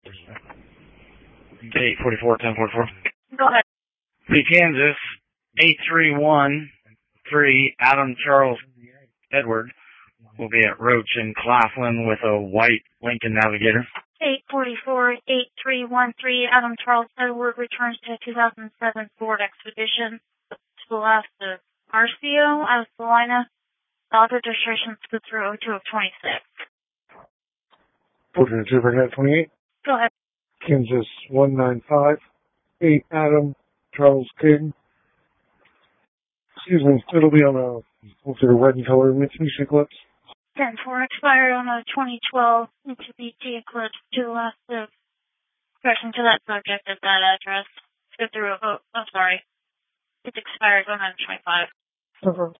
844, 1044. Go ahead. The Kansas 8313 Adam Charles Edward will be at Roach in Claflin with a white Lincoln Navigator. 844-8313 Adam Charles Edward returns to a 2007 Ford Expedition to the left of Arcio out of Salina. The auto registration is through 02 of 26. Portrait Trooper Net 28. Go ahead. Kansas 1958 Adam Charles King. Excuse me, it'll be on a red and color Mitsubishi Eclipse. 10-4 expired on a 2012 Mitsubishi Eclipse to the left of correction to that subject at that address. Go through, it's expired 125.